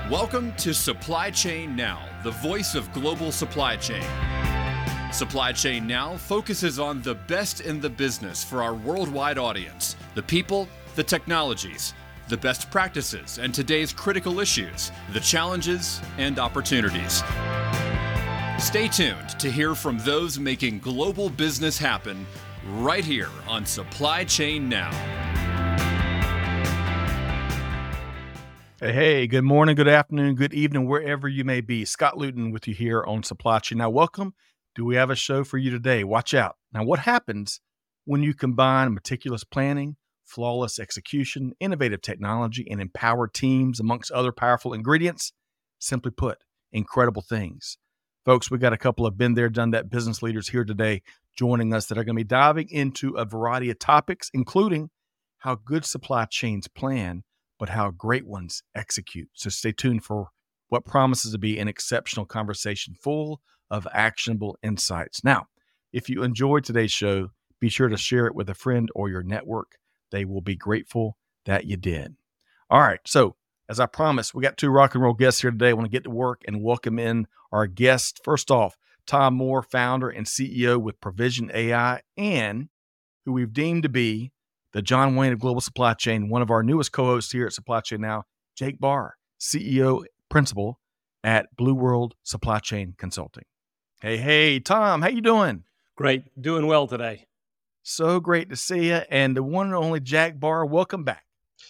Welcome to Supply Chain Now, the voice of global supply chain. Supply Chain Now focuses on the best in the business for our worldwide audience, the people, the technologies, the best practices, and today's critical issues, the challenges and opportunities. Stay tuned to hear from those making global business happen right here on Supply Chain Now. Hey, good morning, good afternoon, good evening, wherever you may be. Scott Luton with you here on Supply Chain. Now, welcome. Do we have a show for you today? Watch out. Now, what happens when you combine meticulous planning, flawless execution, innovative technology, and empowered teams amongst other powerful ingredients? Simply put, incredible things. Folks, we got a couple of been there, done that business leaders here today joining us that are going to be diving into a variety of topics, including how good supply chains plan, but how great ones execute. So stay tuned for what promises to be an exceptional conversation full of actionable insights. Now, if you enjoyed today's show, be sure to share it with a friend or your network. They will be grateful that you did. All right, so as I promised, we got two rock and roll guests here today. I want to get to work and welcome in our guests. First off, Tom Moore, founder and CEO with Provision AI, and who we've deemed to be the John Wayne of Global Supply Chain, one of our newest co-hosts here at Supply Chain Now, Jake Barr, CEO, principal at Blue World Supply Chain Consulting. Hey, Tom, how you doing? Great. Doing well today. So great to see you. And the one and only Jack Barr, welcome back.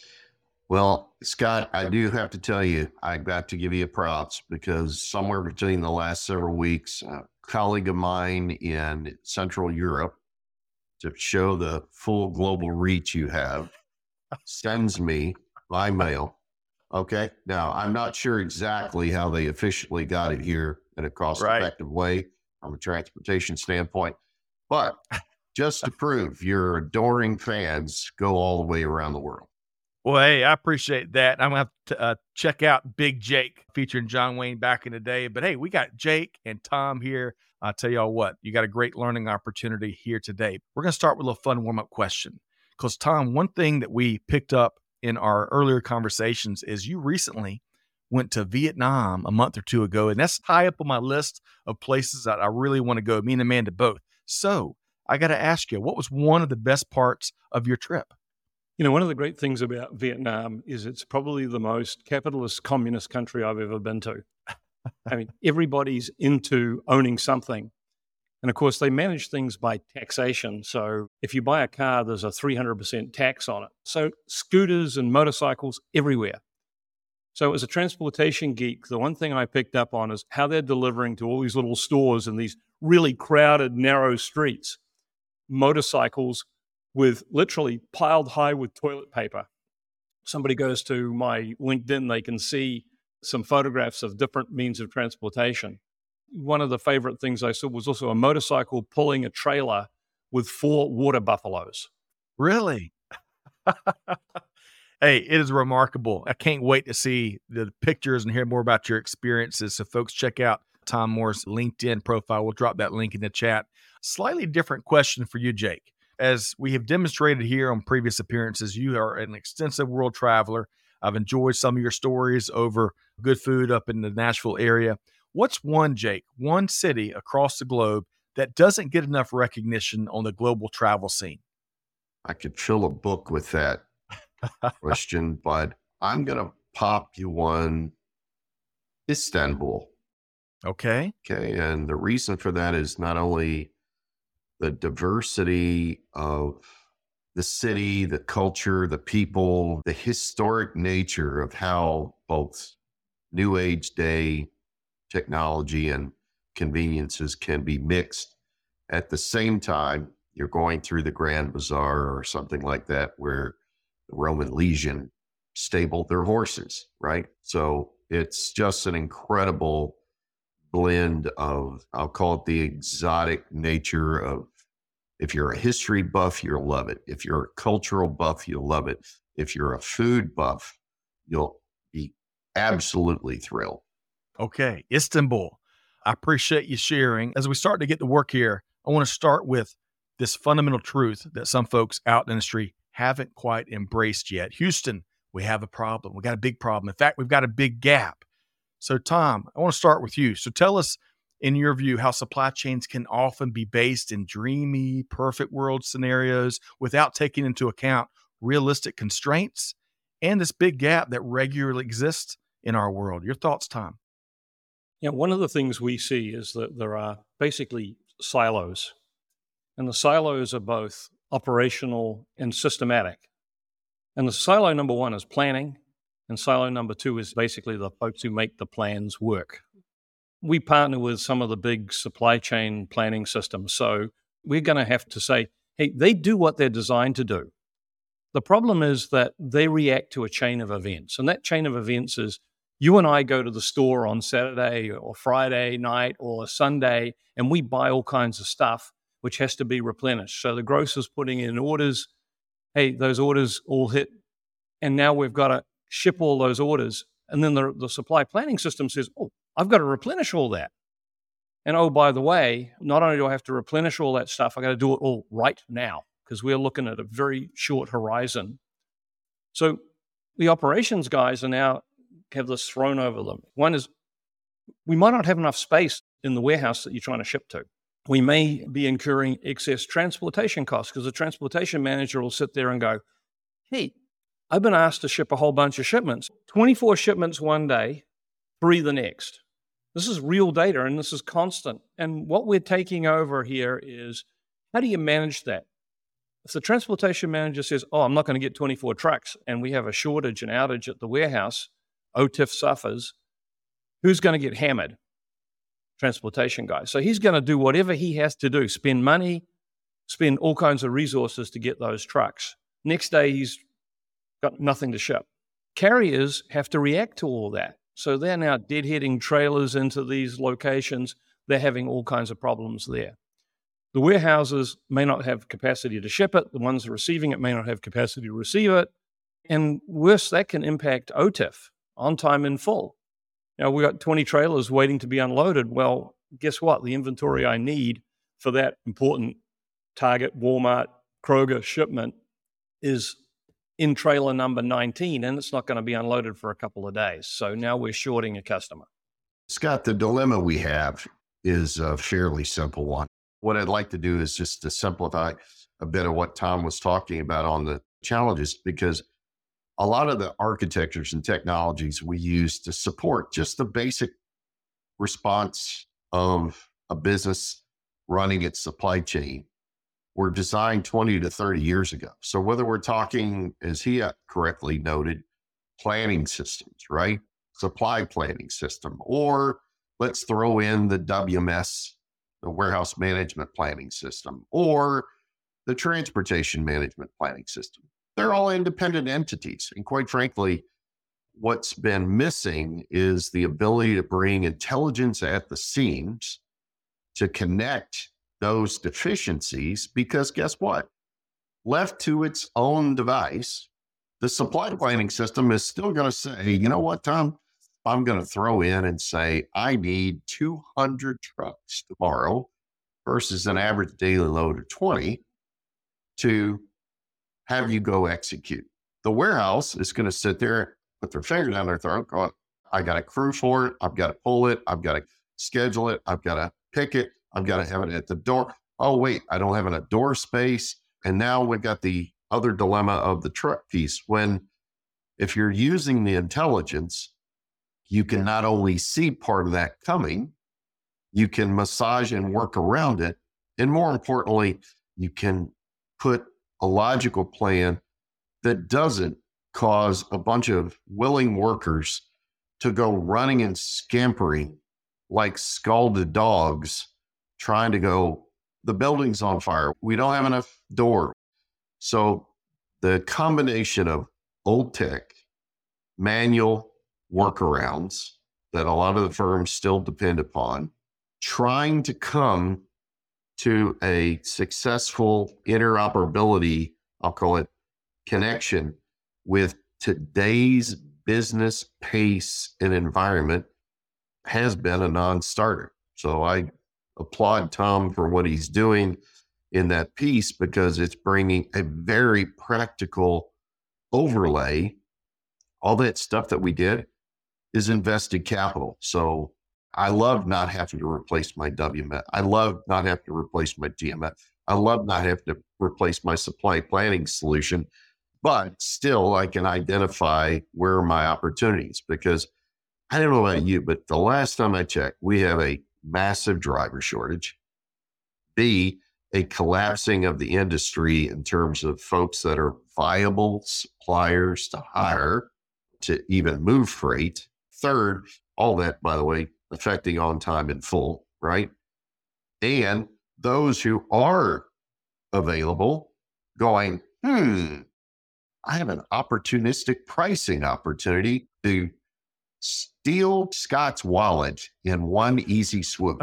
Well, Scott, I do have to tell you, I got to give you props because somewhere between the last several weeks, a colleague of mine in Central Europe, to show the full global reach you have, sends me by mail. Okay. Now, I'm not sure exactly how they officially got it here in a cost-effective way from a transportation standpoint, but just to prove your adoring fans go all the way around the world. Well, hey, I appreciate that. I'm going to have to check out Big Jake featuring John Wayne back in the day. But hey, we got Jake and Tom here. I'll tell y'all what, you got a great learning opportunity here today. We're going to start with a fun warm-up question. Because, Tom, one thing that we picked up in our earlier conversations is you recently went to Vietnam a month or two ago, and that's high up on my list of places that I really want to go, me and Amanda both. So I got to ask you, what was one of the best parts of your trip? You know, one of the great things about Vietnam is it's probably the most capitalist communist country I've ever been to. I mean, everybody's into owning something. And of course, they manage things by taxation. So if you buy a car, there's a 300% tax on it. So scooters and motorcycles everywhere. So as a transportation geek, the one thing I picked up on is how they're delivering to all these little stores in these really crowded, narrow streets, motorcycles with literally piled high with toilet paper. Somebody goes to my LinkedIn, they can see some photographs of different means of transportation. One of the favorite things I saw was also a motorcycle pulling a trailer with 4 water buffaloes. Really? Hey, it is remarkable. I can't wait to see the pictures and hear more about your experiences. So folks, check out Tom Moore's LinkedIn profile. We'll drop that link in the chat. Slightly different question for you, Jake. As we have demonstrated here on previous appearances, you are an extensive world traveler. I've enjoyed some of your stories over good food up in the Nashville area. What's one, Jake, one city across the globe that doesn't get enough recognition on the global travel scene? I could fill a book with that question, but I'm going to pop you one, Istanbul. Okay. And the reason for that is not only the diversity of the city, the culture, the people, the historic nature of how both New Age day technology and conveniences can be mixed. At the same time, you're going through the Grand Bazaar or something like that where the Roman legion stabled their horses, right? So it's just an incredible blend of, I'll call it the exotic nature of, if you're a history buff, you'll love it. If you're a cultural buff, you'll love it. If you're a food buff, you'll be absolutely thrilled. Okay, Istanbul. I appreciate you sharing. As we start to get to work here, I want to start with this fundamental truth that some folks out in the industry haven't quite embraced yet. Houston, we have a problem. We got a big problem. In fact, we've got a big gap. So, Tom, I want to start with you. So, tell us, in your view, how supply chains can often be based in dreamy, perfect world scenarios without taking into account realistic constraints and this big gap that regularly exists in our world. Your thoughts, Tom? Yeah, one of the things we see is that there are basically silos, and the silos are both operational and systematic. And the silo number one is planning, and silo number two is basically the folks who make the plans work. We partner with some of the big supply chain planning systems, so we're going to have to say, hey, they do what they're designed to do. The problem is that they react to a chain of events, and that chain of events is you and I go to the store on Saturday or Friday night or Sunday, and we buy all kinds of stuff which has to be replenished. So the grocer's putting in orders. Hey, those orders all hit, and now we've got to ship all those orders. And then the supply planning system says, oh, I've got to replenish all that. And oh, by the way, not only do I have to replenish all that stuff, I got to do it all right now because we're looking at a very short horizon. So the operations guys are now have this thrown over them. One is we might not have enough space in the warehouse that you're trying to ship to. We may be incurring excess transportation costs because the transportation manager will sit there and go, hey, I've been asked to ship a whole bunch of shipments, 24 shipments one day, 3 the next. This is real data and this is constant. And what we're taking over here is, how do you manage that? If the transportation manager says, oh, I'm not going to get 24 trucks and we have a shortage and outage at the warehouse, OTIF suffers, who's going to get hammered? Transportation guy. So he's going to do whatever he has to do, spend money, spend all kinds of resources to get those trucks. Next day, he's got nothing to ship. Carriers have to react to all that. So they're now deadheading trailers into these locations. They're having all kinds of problems there. The warehouses may not have capacity to ship it. The ones receiving it may not have capacity to receive it. And worse, that can impact OTIF, on time in full. Now, we got 20 trailers waiting to be unloaded. Well, guess what? The inventory I need for that important Target, Walmart, Kroger shipment is in trailer number 19, and it's not going to be unloaded for a couple of days. So now we're shorting a customer. Scott, the dilemma we have is a fairly simple one. What I'd like to do is just to simplify a bit of what Tom was talking about on the challenges, because a lot of the architectures and technologies we use to support just the basic response of a business running its supply chain were designed 20 to 30 years ago. So whether we're talking, as he correctly noted, planning systems, right? Supply planning system, or let's throw in the WMS, the warehouse management planning system, or the transportation management planning system. They're all independent entities. And quite frankly, what's been missing is the ability to bring intelligence at the seams to connect those deficiencies, because guess what? Left to its own device, the supply planning system is still going to say, you know what, Tom? I'm going to throw in and say, I need 200 trucks tomorrow versus an average daily load of 20 to have you go execute. The warehouse is going to sit there, put their finger down their throat, go, I got a crew for it. I've got to pull it. I've got to schedule it. I've got to pick it. I've got to have it at the door. Oh, wait, I don't have a door space. And now we've got the other dilemma of the truck piece. When, if you're using the intelligence, you can not only see part of that coming, you can massage and work around it. And more importantly, you can put a logical plan that doesn't cause a bunch of willing workers to go running and scampering like scalded dogs, trying to go, the building's on fire. We don't have enough door. So the combination of old tech, manual workarounds that a lot of the firms still depend upon, trying to come to a successful interoperability, I'll call it, connection with today's business pace and environment has been a non-starter. So I applaud Tom for what he's doing in that piece, because it's bringing a very practical overlay. All that stuff that we did is invested capital. So I love not having to replace my WMS. I love not having to replace my TMS. I love not having to replace my supply planning solution, but still I can identify where are my opportunities, because I don't know about you, but the last time I checked, we have a massive driver shortage. B, a collapsing of the industry in terms of folks that are viable suppliers to hire to even move freight. Third, all that, by the way, affecting on time in full, right? And those who are available going, I have an opportunistic pricing opportunity to steal Scott's wallet in one easy swoop.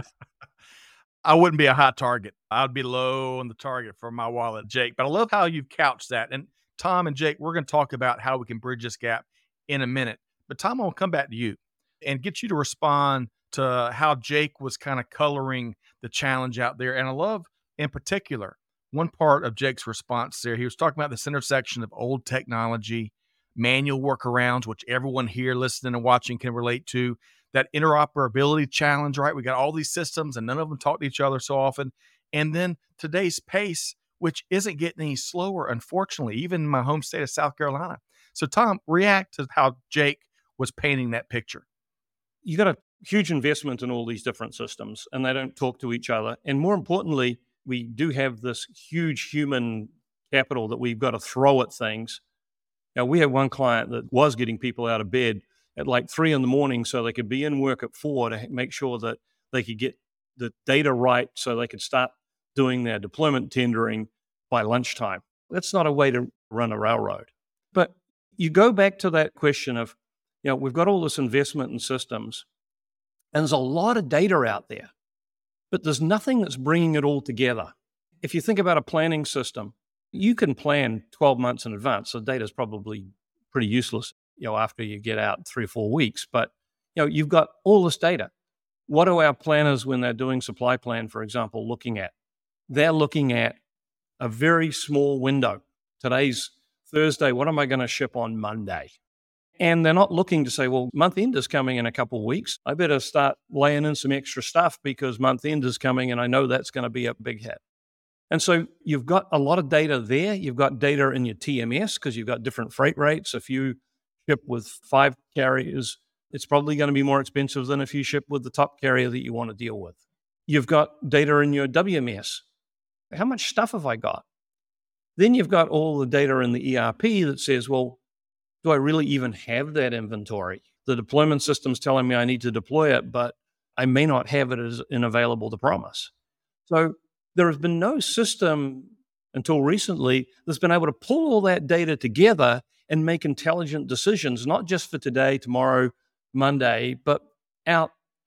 I wouldn't be a high target. I'd be low on the target for my wallet, Jake. But I love how you've couched that. And Tom and Jake, we're going to talk about how we can bridge this gap in a minute. But Tom, I'll come back to you and get you to respond to how Jake was kind of coloring the challenge out there. And I love, in particular, one part of Jake's response there. He was talking about this intersection of old technology, manual workarounds, which everyone here listening and watching can relate to, that interoperability challenge, right? We got all these systems and none of them talk to each other so often. And then today's pace, which isn't getting any slower, unfortunately, even in my home state of South Carolina. So Tom, react to how Jake was painting that picture. You got a huge investment in all these different systems and they don't talk to each other. And more importantly, we do have this huge human capital that we've got to throw at things. Now, we had one client that was getting people out of bed at like 3 a.m. so they could be in work at 4 to make sure that they could get the data right so they could start doing their deployment tendering by lunchtime. That's not a way to run a railroad. But you go back to that question of, we've got all this investment in systems and there's a lot of data out there, but there's nothing that's bringing it all together. If you think about a planning system, you can plan 12 months in advance. So data is probably pretty useless, after you get out 3 or 4 weeks. But, you've got all this data. What are our planners, when they're doing supply plan, for example, looking at? They're looking at a very small window. Today's Thursday. What am I going to ship on Monday? And they're not looking to say, well, month end is coming in a couple of weeks. I better start laying in some extra stuff because month end is coming and I know that's going to be a big hit. And so you've got a lot of data there. You've got data in your TMS because you've got different freight rates. If you ship with 5 carriers, it's probably going to be more expensive than if you ship with the top carrier that you want to deal with. You've got data in your WMS. How much stuff have I got? Then you've got all the data in the ERP that says, well, do I really even have that inventory? The deployment system's telling me I need to deploy it, but I may not have it as available to promise. So there has been no system until recently that's been able to pull all that data together and make intelligent decisions, not just for today, tomorrow, Monday, but out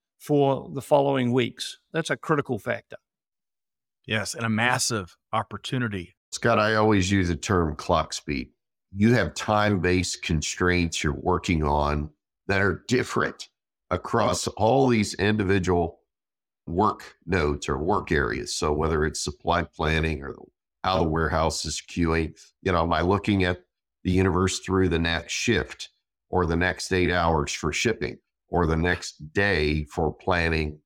for the following weeks. That's a critical factor. Yes, and a massive opportunity. Scott, I always use the term clock speed. You have time-based constraints you're working on that are different across all these individual work nodes or work areas. So whether it's supply planning or how the warehouse is queuing, am I looking at the universe through the next shift or the next 8 hours for shipping or the next day for planning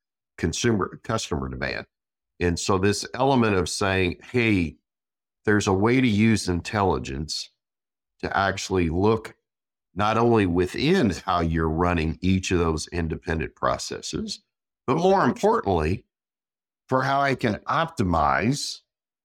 customer demand? And so this element of saying, hey, there's a way to use intelligence to actually look not only within how you're running each of those independent processes, but more importantly, for how I can optimize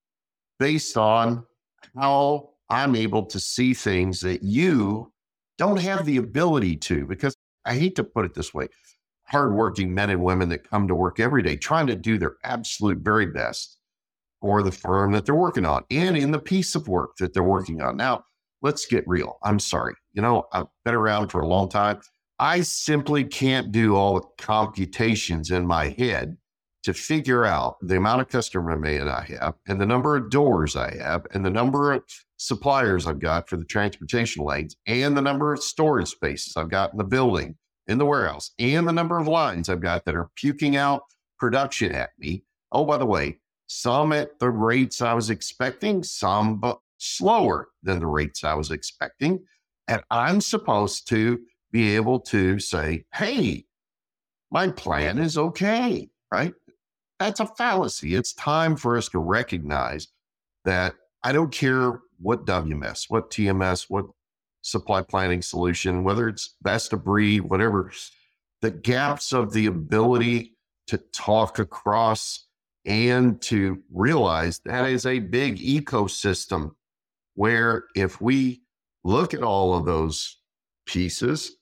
based on how I'm able to see things that you don't have the ability to. Because I hate to put it this way, hardworking men and women that come to work every day trying to do their absolute very best for the firm that they're working on and in the piece of work that they're working on. Now, let's get real. I'm sorry. I've been around for a long time. I simply can't do all the computations in my head to figure out the amount of customer demand I have and the number of doors I have and the number of suppliers I've got for the transportation lanes and the number of storage spaces I've got in the building, in the warehouse, and the number of lines I've got that are puking out production at me. Oh, by the way, some at the rates I was expecting, some slower than the rates I was expecting. And I'm supposed to be able to say, hey, my plan is okay, right? That's a fallacy. It's time for us to recognize that I don't care what WMS, what TMS, what supply planning solution, whether it's best of breed, whatever, the gaps of the ability to talk across and to realize that is a big ecosystem where if we look at all of those pieces,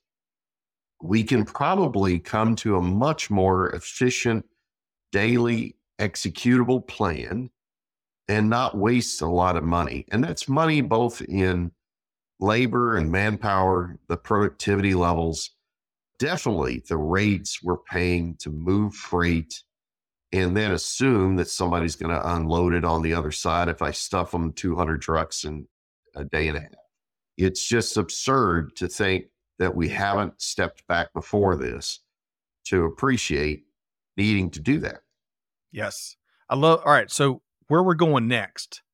we can probably come to a much more efficient daily executable plan and not waste a lot of money. And that's money both in labor and manpower, the productivity levels, definitely the rates we're paying to move freight, and then assume that somebody's going to unload it on the other side if I stuff them 200 trucks in a day and a half. It's just absurd to think that we haven't stepped back before this to appreciate needing to do that. Yes. All right. So where we're going next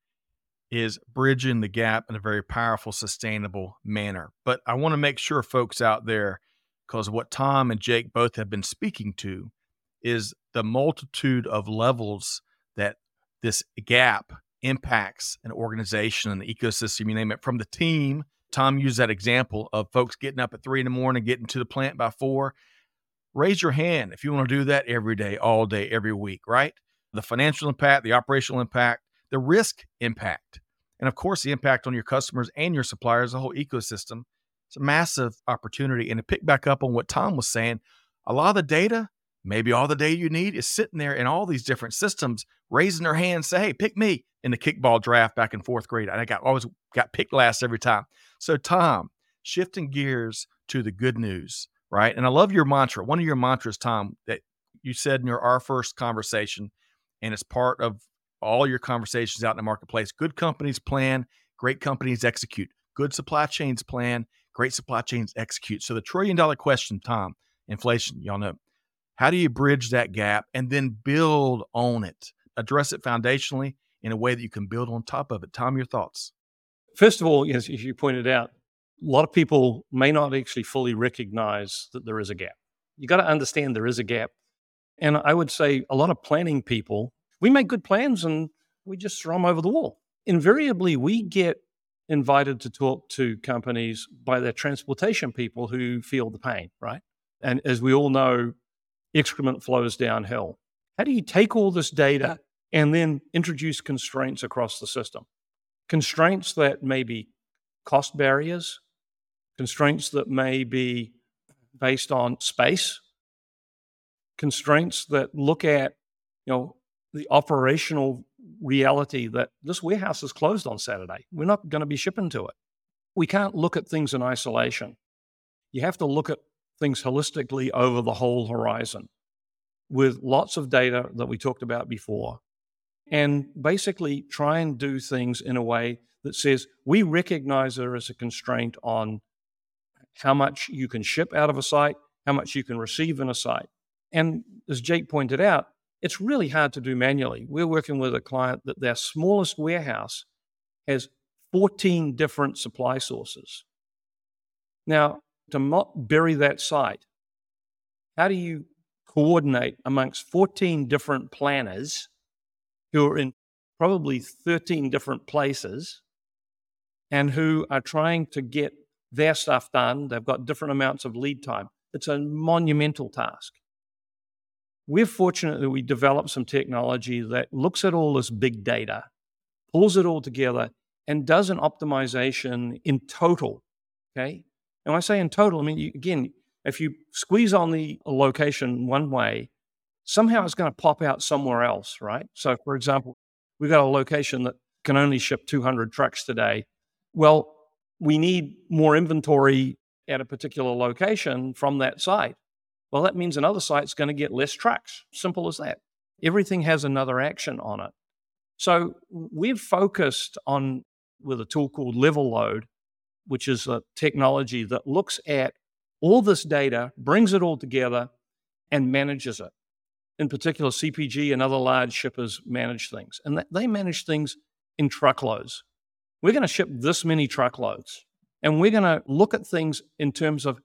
is bridging the gap in a very powerful, sustainable manner. But I want to make sure folks out there, because what Tom and Jake both have been speaking to is the multitude of levels that this gap impacts an organization and the ecosystem, you name it, from the team. Tom used that example of folks getting up at 3 a.m, getting to the plant by 4. Raise your hand if you want to do that every day, all day, every week, right? The financial impact, the operational impact, the risk impact, and of course, the impact on your customers and your suppliers, the whole ecosystem. It's a massive opportunity. And to pick back up on what Tom was saying, a lot of the data, maybe all the data you need, is sitting there in all these different systems, raising their hand, say, hey, pick me in the kickball draft back in 4th grade. I always got picked last every time. So Tom, shifting gears to the good news, right? And I love your mantra. One of your mantras, Tom, that you said in our first conversation, and it's part of all your conversations out in the marketplace. Good companies plan, great companies execute. Good supply chains plan, great supply chains execute. So the $1 trillion question, Tom, inflation, y'all know. How do you bridge that gap and then build on it? Address it foundationally in a way that you can build on top of it. Tom, your thoughts? First of all, as you pointed out, a lot of people may not actually fully recognize that there is a gap. You got to understand there is a gap. And I would say a lot of planning people, we make good plans and we just throw them over the wall. Invariably, we get invited to talk to companies by their transportation people who feel the pain, right? And as we all know, excrement flows downhill. How do you take all this data and then introduce constraints across the system? Constraints that may be cost barriers, constraints that may be based on space, constraints that look at, the operational reality that this warehouse is closed on Saturday. We're not going to be shipping to it. We can't look at things in isolation. You have to look at things holistically over the whole horizon with lots of data that we talked about before, and basically try and do things in a way that says we recognize there is a constraint on how much you can ship out of a site, how much you can receive in a site. And as Jake pointed out, it's really hard to do manually. We're working with a client that their smallest warehouse has 14 different supply sources. Now, to not bury that site, how do you coordinate amongst 14 different planners who are in probably 13 different places and who are trying to get their stuff done? They've got different amounts of lead time. It's a monumental task. We're fortunate that we developed some technology that looks at all this big data, pulls it all together, and does an optimization in total, okay? And when I say in total, I mean, again, if you squeeze on the location one way, somehow it's going to pop out somewhere else, right? So, for example, we've got a location that can only ship 200 trucks today. Well, we need more inventory at a particular location from that site. Well, that means another site's going to get less trucks. Simple as that. Everything has another action on it. So we've focused on, with a tool called Level Load, which is a technology that looks at all this data, brings it all together, and manages it. In particular, CPG and other large shippers manage things. And they manage things in truckloads. We're going to ship this many truckloads. And we're going to look at things in terms of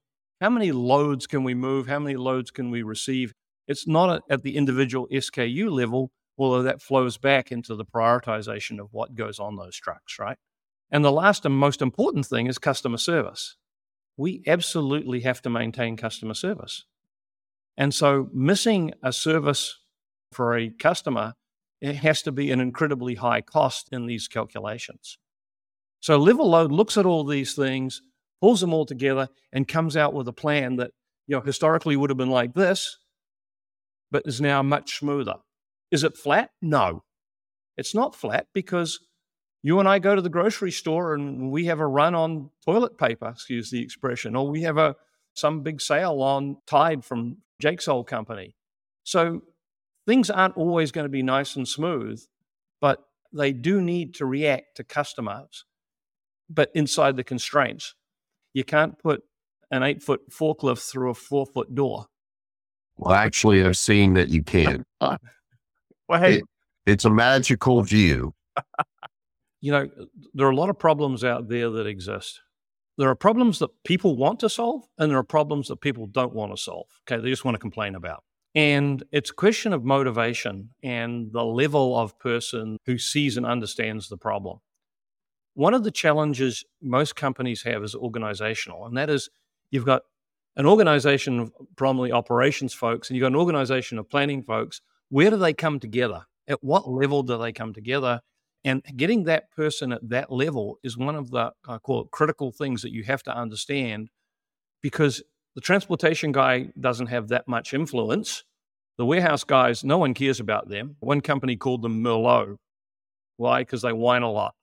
how many loads can we move? How many loads can we receive? It's not at the individual SKU level, although that flows back into the prioritization of what goes on those trucks, right? And the last and most important thing is customer service. We absolutely have to maintain customer service. And so missing a service for a customer, it has to be an incredibly high cost in these calculations. So level load looks at all these things, pulls them all together, and comes out with a plan that, historically would have been like this, but is now much smoother. Is it flat? No, it's not flat, because you and I go to the grocery store and we have a run on toilet paper, excuse the expression, or we have some big sale on Tide from Jake's old company. So things aren't always going to be nice and smooth, but they do need to react to customers, but inside the constraints. You can't put an 8-foot forklift through a 4-foot door. Well, actually, I've seen that you can. Well, hey, It's a magical view. There are a lot of problems out there that exist. There are problems that people want to solve, and there are problems that people don't want to solve. Okay, they just want to complain about. And it's a question of motivation and the level of person who sees and understands the problem. One of the challenges most companies have is organizational, and that is you've got an organization of primarily operations folks, and you've got an organization of planning folks. Where do they come together? At what level do they come together? And getting that person at that level is one of the, I call it, critical things that you have to understand, because the transportation guy doesn't have that much influence. The warehouse guys, no one cares about them. One company called them Merlot. Why? Because they whine a lot,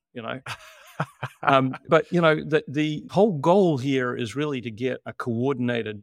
But, the whole goal here is really to get a coordinated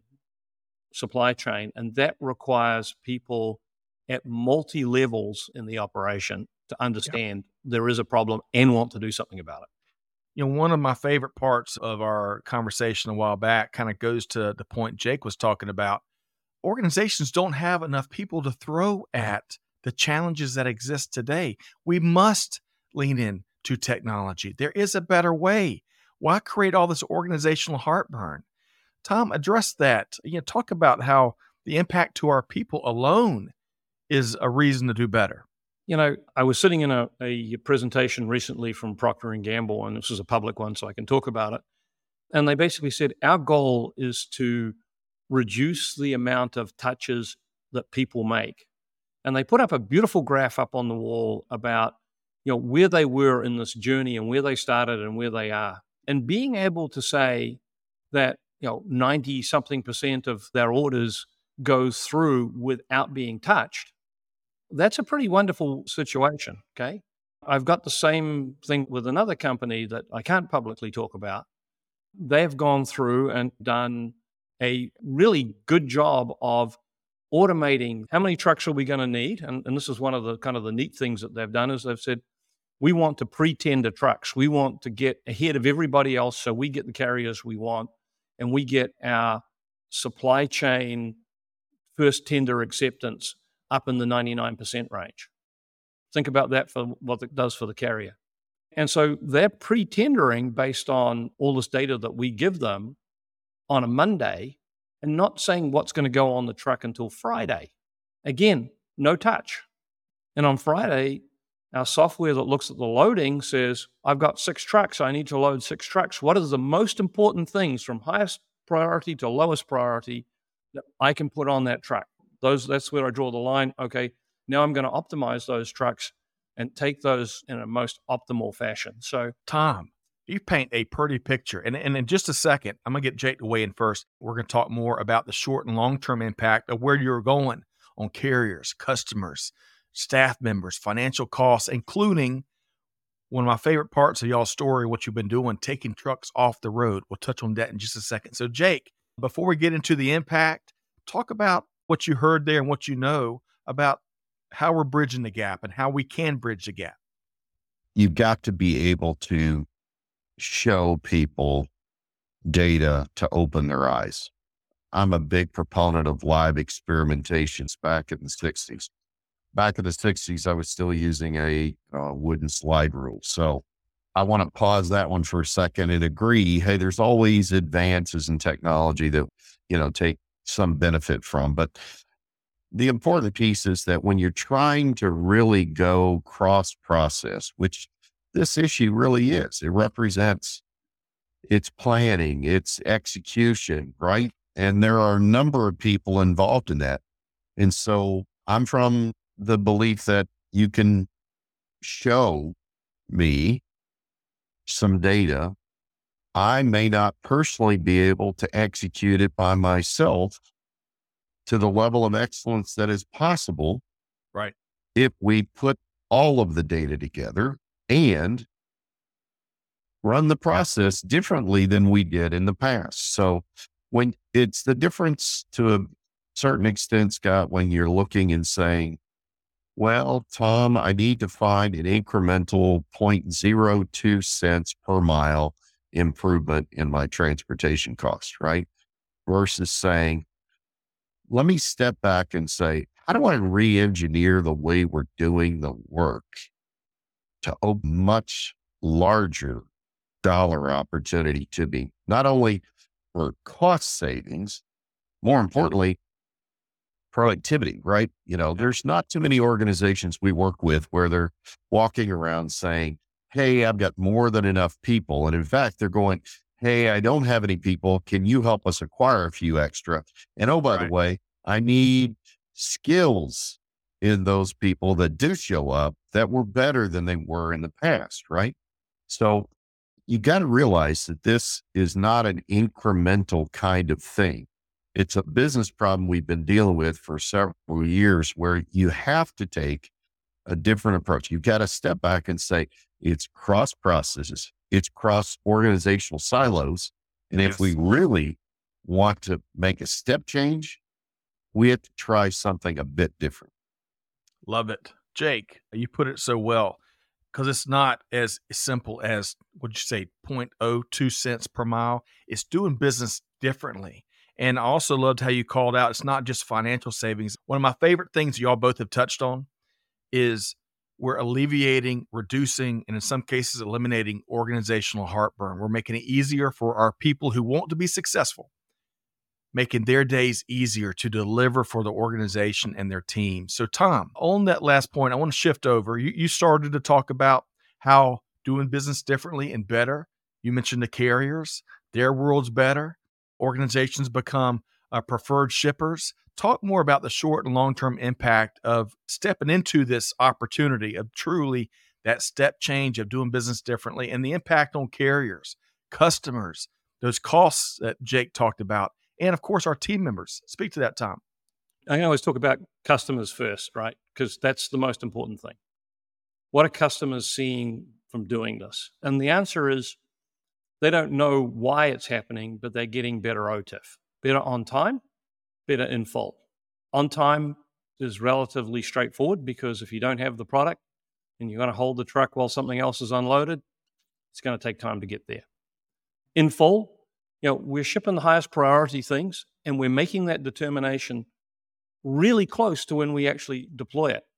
supply chain, and that requires people at multi-levels in the operation to understand there is a problem and want to do something about it. One of my favorite parts of our conversation a while back kind of goes to the point Jake was talking about. Organizations don't have enough people to throw at the challenges that exist today. We must lean in to technology. There is a better way. Why create all this organizational heartburn? Tom, address that. Talk about how the impact to our people alone is a reason to do better. I was sitting in a presentation recently from Procter & Gamble, and this is a public one, so I can talk about it. And they basically said, our goal is to reduce the amount of touches that people make. And they put up a beautiful graph up on the wall about, where they were in this journey and where they started and where they are. And being able to say that, 90-something% of their orders go through without being touched, that's a pretty wonderful situation, okay? I've got the same thing with another company that I can't publicly talk about. They've gone through and done a really good job of automating how many trucks are we going to need. And this is one of the kind of the neat things that they've done is they've said, we want to pre-tender trucks. We want to get ahead of everybody else so we get the carriers we want, and we get our supply chain first tender acceptance up in the 99% range. Think about that for what it does for the carrier. And so they're pre-tendering based on all this data that we give them on a Monday and not saying what's going to go on the truck until Friday. Again, no touch. And on Friday, our software that looks at the loading says, I've got 6 trucks. I need to load 6 trucks. What are the most important things from highest priority to lowest priority that I can put on that truck? That's where I draw the line. Okay, now I'm going to optimize those trucks and take those in a most optimal fashion. So, Tom, you paint a pretty picture. And in just a second, I'm going to get Jake to weigh in first. We're going to talk more about the short and long-term impact of where you're going on carriers, customers, staff members, financial costs, including one of my favorite parts of y'all's story, what you've been doing, taking trucks off the road. We'll touch on that in just a second. So, Jake, before we get into the impact, talk about what you heard there and what you know about how we're bridging the gap and how we can bridge the gap. You've got to be able to show people data to open their eyes. I'm a big proponent of live experimentations back in the 60s. Back in the 60s, I was still using a wooden slide rule. So I want to pause that one for a second and agree. Hey, there's always advances in technology that, take some benefit from. But the important piece is that when you're trying to really go cross process, which this issue really is, it represents its planning, its execution, right? And there are a number of people involved in that. And so I'm from the belief that you can show me some data. I may not personally be able to execute it by myself to the level of excellence that is possible. Right. If we put all of the data together and run the process differently than we did in the past. So when it's the difference to a certain extent, Scott, when you're looking and saying, well, Tom, I need to find an incremental 0.02 cents per mile improvement in my transportation cost, right? Versus saying, let me step back and say, how do I re-engineer the way we're doing the work to open much larger dollar opportunity to be, not only for cost savings, more importantly, productivity, right? There's not too many organizations we work with where they're walking around saying, hey, I've got more than enough people. And in fact, they're going, hey, I don't have any people. Can you help us acquire a few extra? And oh, by the way, I need skills in those people that do show up that were better than they were in the past, right? So you got to realize that this is not an incremental kind of thing. It's a business problem we've been dealing with for several years where you have to take a different approach. You've got to step back and say, it's cross processes, it's cross organizational silos. And if we really want to make a step change, we have to try something a bit different. Love it. Jake, you put it so well, because it's not as simple as, what'd you say, 0.02 cents per mile. It's doing business differently. And I also loved how you called out, it's not just financial savings. One of my favorite things y'all both have touched on is we're alleviating, reducing, and in some cases, eliminating organizational heartburn. We're making it easier for our people who want to be successful, making their days easier to deliver for the organization and their team. So Tom, on that last point, I want to shift over. You started to talk about how doing business differently and better. You mentioned the carriers, their world's better. Organizations become preferred shippers. Talk more about the short and long-term impact of stepping into this opportunity of truly that step change of doing business differently and the impact on carriers, customers, those costs that Jake talked about, and of course, our team members. Speak to that, Tom. I always talk about customers first, right? Because that's the most important thing. What are customers seeing from doing this? And the answer is they don't know why it's happening, but they're getting better OTIF, better on time, better in full. On time is relatively straightforward because if you don't have the product and you're going to hold the truck while something else is unloaded, it's going to take time to get there. In full, we're shipping the highest priority things and we're making that determination really close to when we actually deploy it.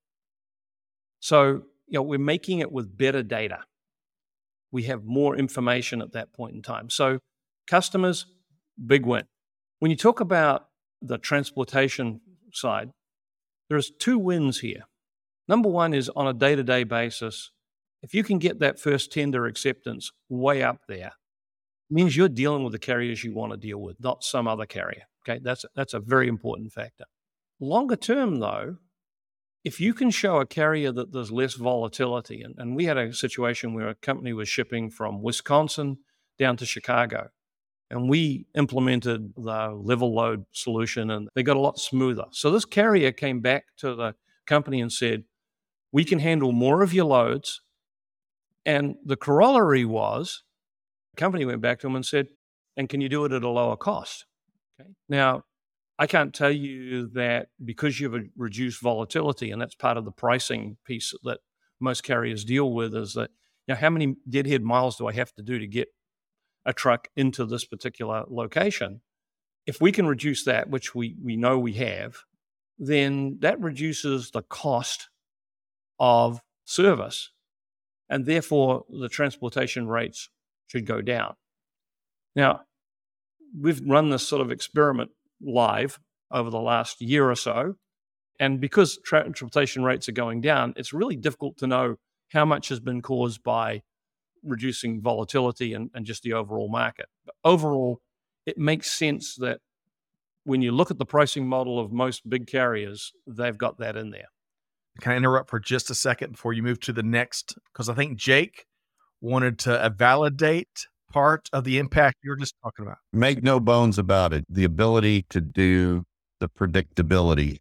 So, we're making it with better data. We have more information at that point in time. So customers, big win. When you talk about the transportation side, there's two wins here. Number one is on a day-to-day basis, if you can get that first tender acceptance way up there, it means you're dealing with the carriers you want to deal with, not some other carrier. Okay, that's a very important factor. Longer term, though, if you can show a carrier that there's less volatility, and we had a situation where a company was shipping from Wisconsin down to Chicago, and we implemented the level load solution, and they got a lot smoother. So this carrier came back to the company and said, we can handle more of your loads. And the corollary was, the company went back to them and said, and can you do it at a lower cost? Okay. Now, I can't tell you that because you've reduced volatility, and that's part of the pricing piece that most carriers deal with, is that, how many deadhead miles do I have to do to get a truck into this particular location? If we can reduce that, which we know we have, then that reduces the cost of service and therefore the transportation rates should go down. Now, we've run this sort of experiment live over the last year or so, and because transportation rates are going down, it's really difficult to know how much has been caused by reducing volatility and just the overall market. But overall, it makes sense that when you look at the pricing model of most big carriers, they've got that in there. Can I interrupt for just a second before you move to the next? Because I think Jake wanted to validate part of the impact you're just talking about. Make no bones about it. The ability to do the predictability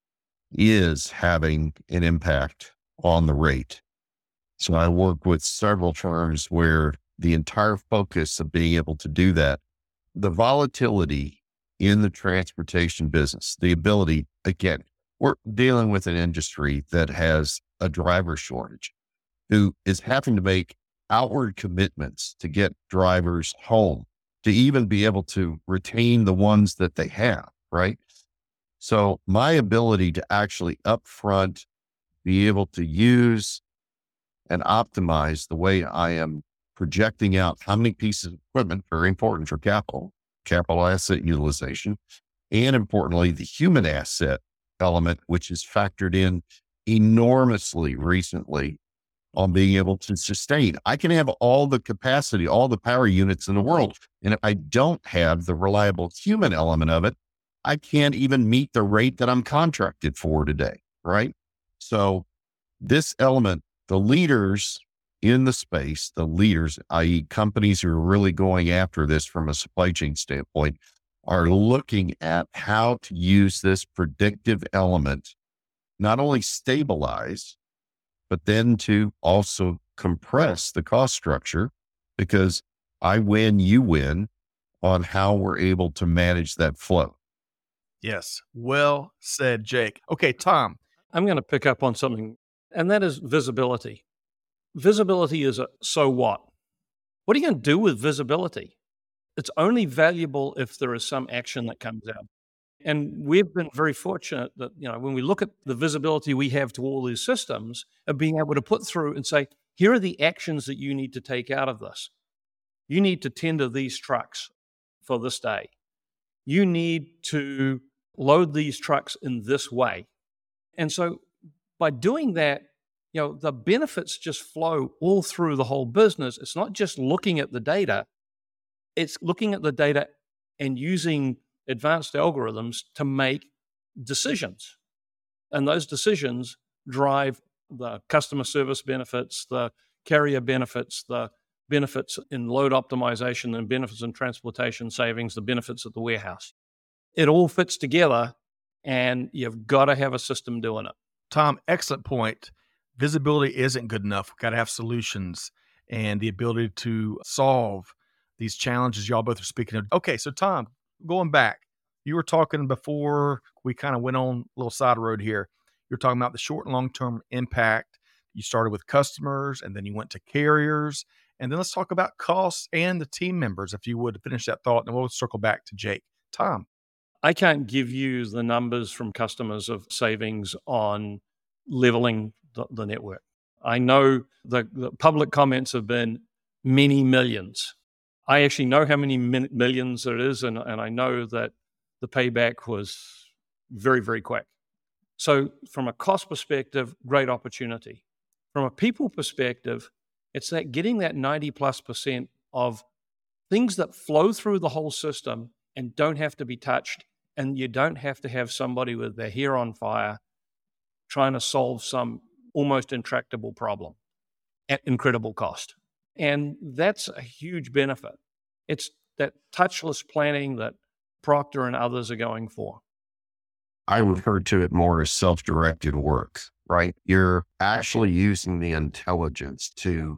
is having an impact on the rate. So I work with several firms where the entire focus of being able to do that, the volatility in the transportation business, the ability, again, we're dealing with an industry that has a driver shortage who is having to make outward commitments to get drivers home, to even be able to retain the ones that they have, right? So my ability to actually upfront be able to use and optimize the way I am projecting out how many pieces of equipment, very important for capital asset utilization, and importantly, the human asset element, which is factored in enormously recently on being able to sustain. I can have all the capacity, all the power units in the world. And if I don't have the reliable human element of it, I can't even meet the rate that I'm contracted for today, right? So this element, the leaders in the space, the leaders, i.e. companies who are really going after this from a supply chain standpoint, are looking at how to use this predictive element, not only stabilize, but then to also compress the cost structure, because I win, you win on how we're able to manage that flow. Yes. Well said, Jake. Okay, Tom. I'm going to pick up on something, and that is visibility. Visibility is a so what? What are you going to do with visibility? It's only valuable if there is some action that comes out. And we've been very fortunate that, when we look at the visibility we have to all these systems, of being able to put through and say, here are the actions that you need to take out of this. You need to tender these trucks for this day. You need to load these trucks in this way. And so by doing that, the benefits just flow all through the whole business. It's not just looking at the data. It's looking at the data and using advanced algorithms to make decisions. And those decisions drive the customer service benefits, the carrier benefits, the benefits in load optimization, and benefits in transportation savings, the benefits at the warehouse. It all fits together, and you've got to have a system doing it. Tom, excellent point. Visibility isn't good enough. We've got to have solutions and the ability to solve these challenges y'all both are speaking of. Okay, so Tom, going back, you were talking before we kind of went on a little side road here. You're talking about the short and long-term impact. You started with customers, and then you went to carriers. And then let's talk about costs and the team members, if you would, to finish that thought. And we'll circle back to Jake. Tom. I can't give you the numbers from customers of savings on leveling the network. I know the public comments have been many millions. I actually know how many millions it is, and I know that the payback was very, very quick. So from a cost perspective, great opportunity. From a people perspective, it's that getting that 90+% of things that flow through the whole system and don't have to be touched, and you don't have to have somebody with their hair on fire trying to solve some almost intractable problem at incredible cost. And that's a huge benefit. It's that touchless planning that Proctor and others are going for. I refer to it more as self-directed work, right? You're actually using the intelligence to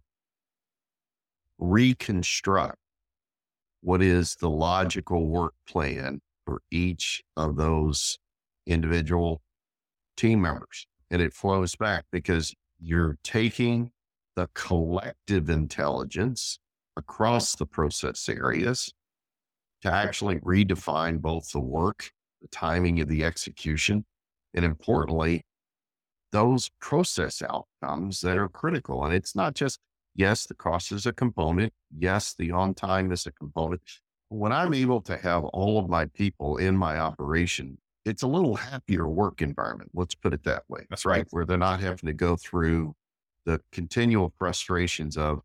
reconstruct what is the logical work plan for each of those individual team members. And it flows back because you're taking the collective intelligence across the process areas to actually redefine both the work, the timing of the execution, and importantly, those process outcomes that are critical. And it's not just Yes, the cost is a component. Yes, the on time is a component. When I'm able to have all of my people in my operation, it's a little happier work environment. Let's put it that way. That's right. Where they're not having to go through the continual frustrations of,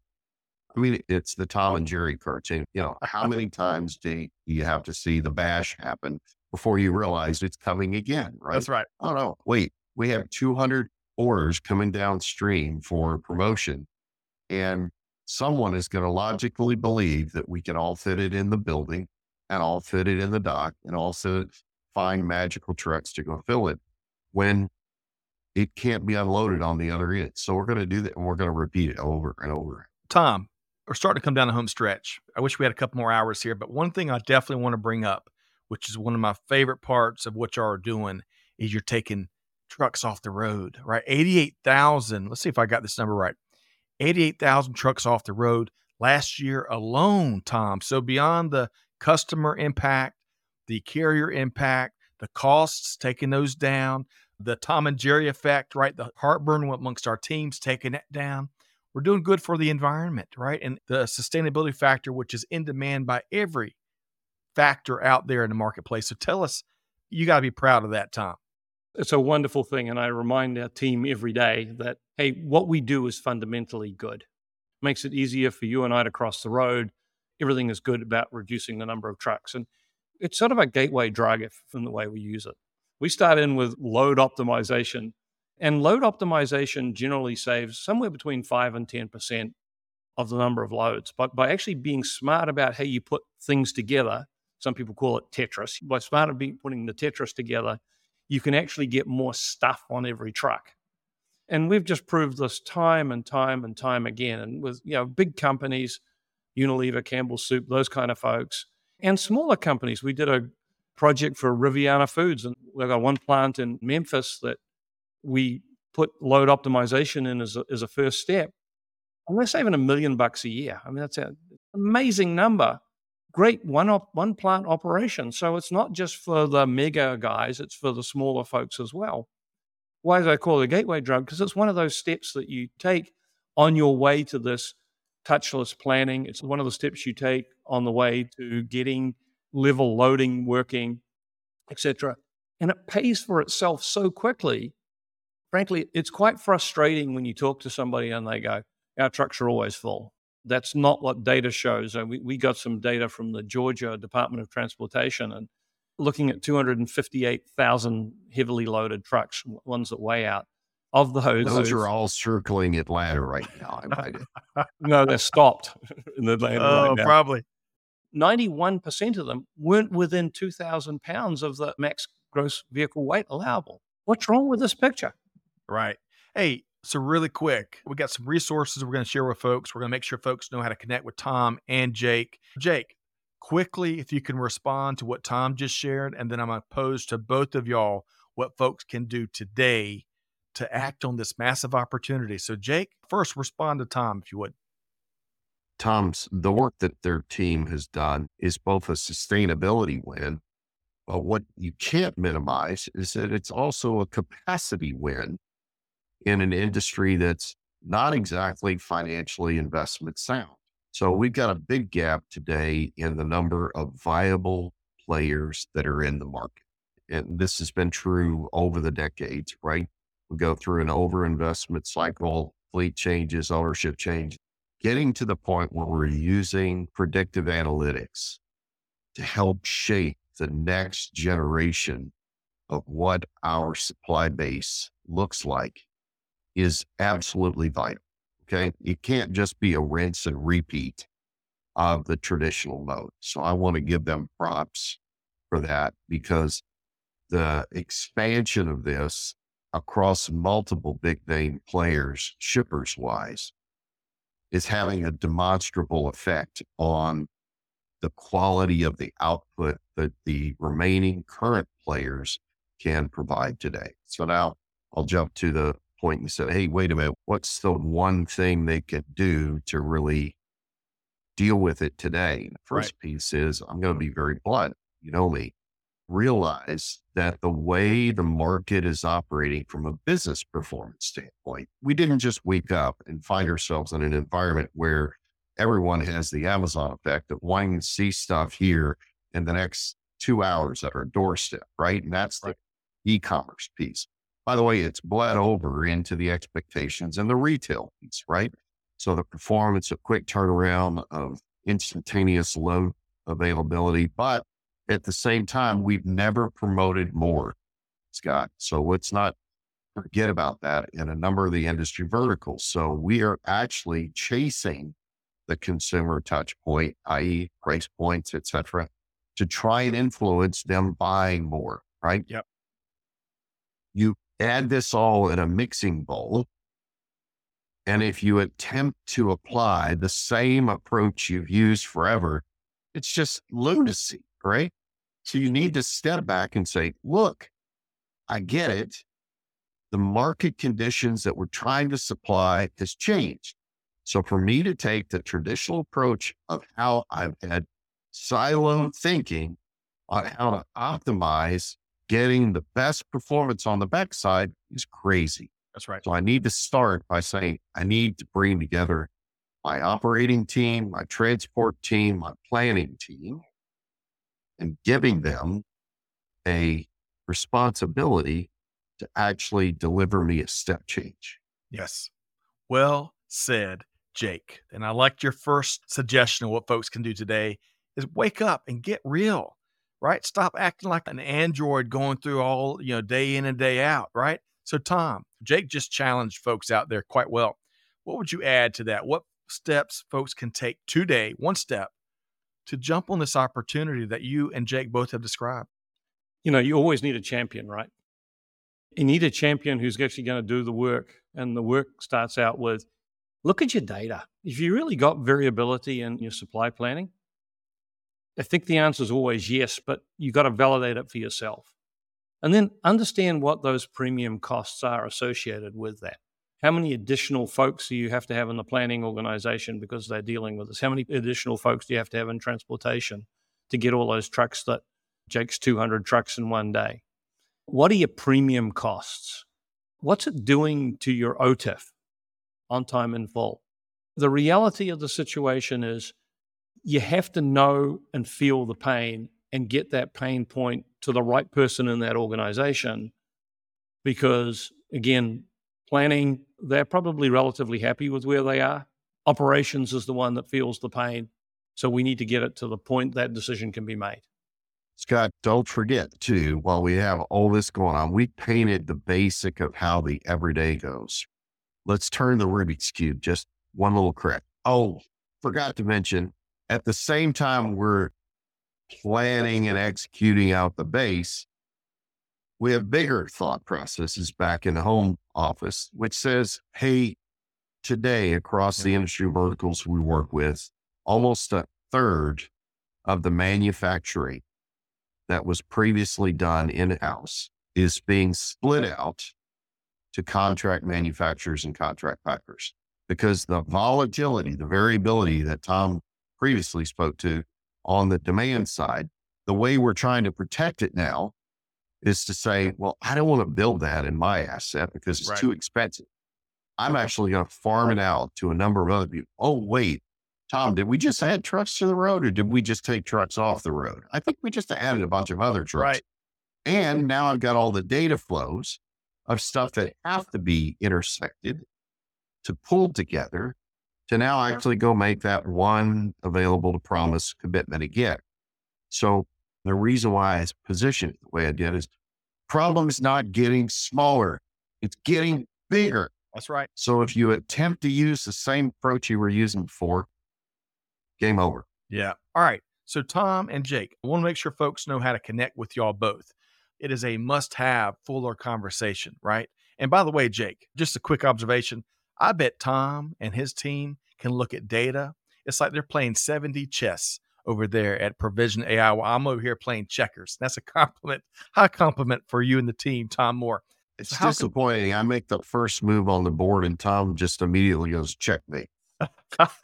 it's the Tom and Jerry cartoon. How many times do you have to see the bash happen before you realize it's coming again, right? That's right. Oh no, wait, we have 200 orders coming downstream for promotion, and someone is going to logically believe that we can all fit it in the building and all fit it in the dock and also find magical trucks to go fill it when it can't be unloaded on the other end. So we're going to do that, and we're going to repeat it over and over. Tom, we're starting to come down the home stretch. I wish we had a couple more hours here, but one thing I definitely want to bring up, which is one of my favorite parts of what y'all are doing, is you're taking trucks off the road, right? 88,000. Let's see if I got this number right. 88,000 trucks off the road last year alone, Tom. So beyond the customer impact, the carrier impact, the costs, taking those down, the Tom and Jerry effect, right? The heartburn amongst our teams, taking it down. We're doing good for the environment, right? And the sustainability factor, which is in demand by every factor out there in the marketplace. So tell us, you got to be proud of that, Tom. It's a wonderful thing. And I remind our team every day that, hey, what we do is fundamentally good. Makes it easier for you and I to cross the road. Everything is good about reducing the number of trucks. And it's sort of a gateway drug from the way we use it. We start in with load optimization. And load optimization generally saves somewhere between 5 and 10% of the number of loads. But by actually being smart about how you put things together, some people call it Tetris. By smart about putting the Tetris together, you can actually get more stuff on every truck. And we've just proved this time and time and time again. And with big companies, Unilever, Campbell Soup, those kind of folks, and smaller companies. We did a project for Riviana Foods, and we've got one plant in Memphis that we put load optimization in as a first step. And we're saving $1 million a year. I mean, that's an amazing number. Great one plant operation. So it's not just for the mega guys, it's for the smaller folks as well. Why do I call it a gateway drug? Because it's one of those steps that you take on your way to this touchless planning. It's one of the steps you take on the way to getting level loading working, etc. And it pays for itself so quickly. Frankly, it's quite frustrating when you talk to somebody and they go, our trucks are always full. That's not what data shows. We got some data from the Georgia Department of Transportation and looking at 258,000 heavily loaded trucks, ones that weigh out. Of those are all circling Atlanta right now. No, they're stopped in Atlanta right now. Probably. 91% of them weren't within 2,000 pounds of the max gross vehicle weight allowable. What's wrong with this picture? Right. Hey, so really quick, we got some resources we're going to share with folks. We're going to make sure folks know how to connect with Tom and Jake. Jake, quickly, if you can respond to what Tom just shared, and then I'm going to pose to both of y'all what folks can do today to act on this massive opportunity. So Jake, first respond to Tom, if you would. The work that their team has done is both a sustainability win, but what you can't minimize is that it's also a capacity win in an industry that's not exactly financially investment sound. So we've got a big gap today in the number of viable players that are in the market. And this has been true over the decades, right? We go through an overinvestment cycle, fleet changes, ownership change, getting to the point where we're using predictive analytics to help shape the next generation of what our supply base looks like is absolutely vital. Okay. It can't just be a rinse and repeat of the traditional mode. So I want to give them props for that, because the expansion of this across multiple big name players, shippers wise, is having a demonstrable effect on the quality of the output that the remaining current players can provide today. So now I'll jump to the point and say, hey, wait a minute, what's the one thing they could do to really deal with it today? The first piece is, I'm going to be very blunt. You know me, realize that the way the market is operating from a business performance standpoint, we didn't just wake up and find ourselves in an environment where everyone has the Amazon effect of wanting to see stuff here in the next 2 hours at our doorstep, right? And that's the e-commerce piece. By the way, it's bled over into the expectations and the retail piece, right? So the performance of quick turnaround, of instantaneous load availability, but at the same time, we've never promoted more, Scott. So let's not forget about that in a number of the industry verticals. So we are actually chasing the consumer touch point, i.e. price points, et cetera, to try and influence them buying more, right? Yep. You add this all in a mixing bowl, and if you attempt to apply the same approach you've used forever, it's just lunacy, right? So you need to step back and say, look, I get it. The market conditions that we're trying to supply has changed. So for me to take the traditional approach of how I've had siloed thinking on how to optimize getting the best performance on the backside is crazy. That's right. So I need to start by saying, I need to bring together my operating team, my transport team, my planning team, and giving them a responsibility to actually deliver me a step change. Yes. Well said, Jake. And I liked your first suggestion of what folks can do today is wake up and get real, right? Stop acting like an android going through all, day in and day out, right? So Tom, Jake just challenged folks out there quite well. What would you add to that? What steps folks can take today, one step, to jump on this opportunity that you and Jake both have described? You always need a champion, right? You need a champion who's actually going to do the work. And the work starts out with, look at your data. If you really got variability in your supply planning, I think the answer is always yes, but you got to validate it for yourself. And then understand what those premium costs are associated with that. How many additional folks do you have to have in the planning organization because they're dealing with this? How many additional folks do you have to have in transportation to get all those trucks that Jake's 200 trucks in one day? What are your premium costs? What's it doing to your OTIF, on time in full? The reality of the situation is you have to know and feel the pain and get that pain point to the right person in that organization. Because again, planning, they're probably relatively happy with where they are. Operations is the one that feels the pain. So we need to get it to the point that decision can be made. Scott, don't forget too, while we have all this going on, we painted the basic of how the everyday goes. Let's turn the Rubik's Cube, just one little correct. Oh, forgot to mention, at the same time we're planning and executing out the base, we have bigger thought processes back in the home office, which says, hey, today across the industry verticals we work with, almost a third of the manufacturing that was previously done in-house is being split out to contract manufacturers and contract packers, because the volatility, the variability that Tom previously spoke to on the demand side, the way we're trying to protect it now is to say, well, I don't want to build that in my asset because it's too expensive. I'm actually going to farm it out to a number of other people. Oh, wait, Tom, did we just add trucks to the road or did we just take trucks off the road? I think we just added a bunch of other trucks. Right. And now I've got all the data flows of stuff that have to be intersected to pull together to now actually go make that one available to promise commitment again. So the reason why I positioned it the way I did is problem is not getting smaller. It's getting bigger. That's right. So if you attempt to use the same approach you were using before, game over. Yeah. All right. So Tom and Jake, I want to make sure folks know how to connect with y'all both. It is a must-have fuller conversation, right? And by the way, Jake, just a quick observation. I bet Tom and his team can look at data. It's like they're playing 7D chess over there at Provision AI while I'm over here playing checkers. That's a compliment, high compliment for you and the team, Tom Moore. It's disappointing. I make the first move on the board and Tom just immediately goes, checkmate.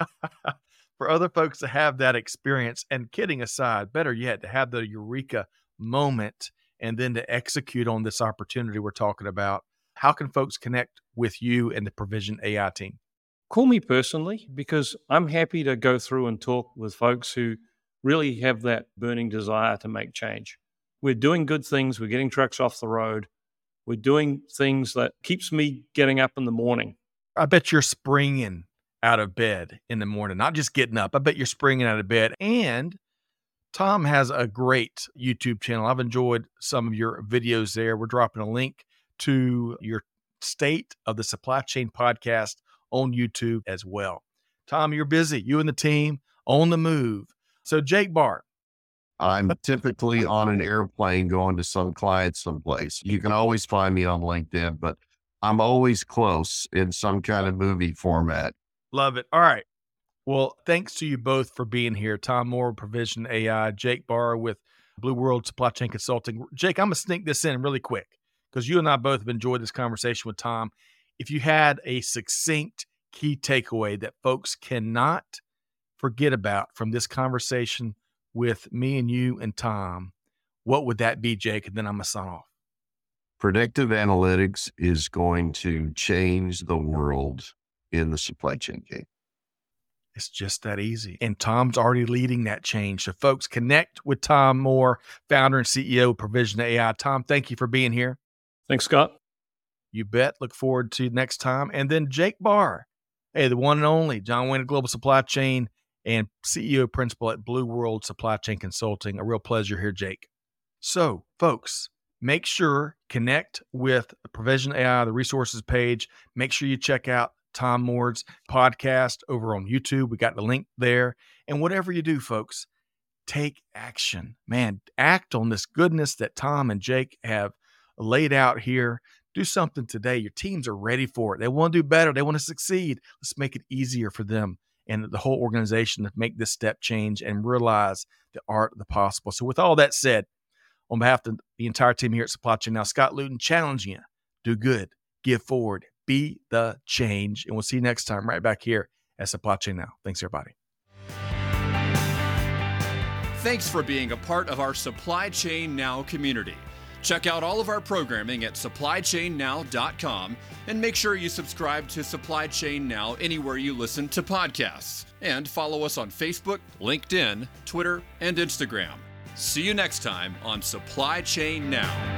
For other folks to have that experience, and kidding aside, better yet, to have the eureka moment and then to execute on this opportunity we're talking about, how can folks connect with you and the Provision AI team? Call me personally, because I'm happy to go through and talk with folks who really have that burning desire to make change. We're doing good things. We're getting trucks off the road. We're doing things that keeps me getting up in the morning. I bet you're springing out of bed in the morning, not just getting up. I bet you're springing out of bed. And Tom has a great YouTube channel. I've enjoyed some of your videos there. We're dropping a link to your State of the Supply Chain podcast on YouTube as well. Tom, you're busy. You and the team on the move. So Jake Barr. I'm typically on an airplane going to some client someplace. You can always find me on LinkedIn, but I'm always close in some kind of movie format. Love it. All right. Well, thanks to you both for being here. Tom Moore, Provision AI, Jake Barr with Blue World Supply Chain Consulting. Jake, I'm going to sneak this in really quick because you and I both have enjoyed this conversation with Tom. If you had a succinct key takeaway that folks cannot forget about from this conversation with me and you and Tom, what would that be, Jake? And then I'm going to sign off. Predictive analytics is going to change the world in the supply chain game. It's just that easy. And Tom's already leading that change. So folks, connect with Tom Moore, founder and CEO of Provision AI. Tom, thank you for being here. Thanks, Scott. You bet. Look forward to next time. And then Jake Barr, the one and only John Wayne Global Supply Chain and CEO Principal at Blue World Supply Chain Consulting. A real pleasure here, Jake. So folks, make sure connect with Provision AI, the resources page. Make sure you check out Tom Moore's podcast over on YouTube. We got the link there. And whatever you do, folks, take action. Man, act on this goodness that Tom and Jake have laid out here. Do something today. Your teams are ready for it. They want to do better. They want to succeed. Let's make it easier for them and the whole organization to make this step change and realize the art of the possible. So with all that said, on behalf of the entire team here at Supply Chain Now, Scott Luton challenging you, do good, give forward, be the change. And we'll see you next time right back here at Supply Chain Now. Thanks, everybody. Thanks for being a part of our Supply Chain Now community. Check out all of our programming at supplychainnow.com and make sure you subscribe to Supply Chain Now anywhere you listen to podcasts. And follow us on Facebook, LinkedIn, Twitter, and Instagram. See you next time on Supply Chain Now.